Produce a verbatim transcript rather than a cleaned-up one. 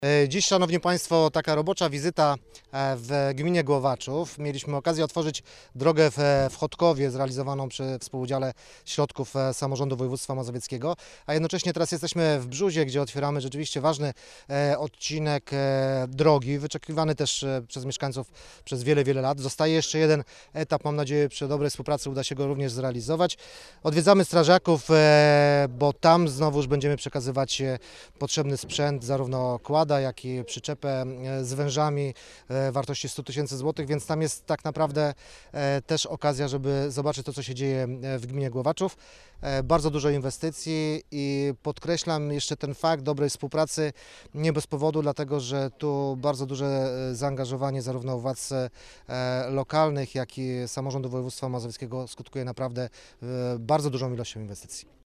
E, Dziś, Szanowni Państwo, taka robocza wizyta e, w gminie Głowaczów. Mieliśmy okazję otworzyć drogę w, w Chodkowie zrealizowaną przy współudziale środków e, samorządu województwa mazowieckiego, a jednocześnie teraz jesteśmy w Brzuzie, gdzie otwieramy rzeczywiście ważny e, odcinek e, drogi, wyczekiwany też e, przez mieszkańców przez wiele, wiele lat. Zostaje jeszcze jeden etap, mam nadzieję, przy dobrej współpracy uda się go również zrealizować. Odwiedzamy strażaków, e, bo tam znowuż będziemy przekazywać e, potrzebny sprzęt, zarówno kłada, jak i przyczepę e, z wężami e, wartości sto tysięcy złotych, więc tam jest tak naprawdę e, też okazja, żeby zobaczyć to, co się dzieje e, w gminie Głowaczów. E, Bardzo dużo inwestycji i podkreślam jeszcze ten fakt dobrej współpracy nie bez powodu, dlatego że tu bardzo duże e, zaangażowanie zarówno władz e, lokalnych, jak i samorządu województwa mazowieckiego skutkuje naprawdę e, bardzo dużą ilością inwestycji.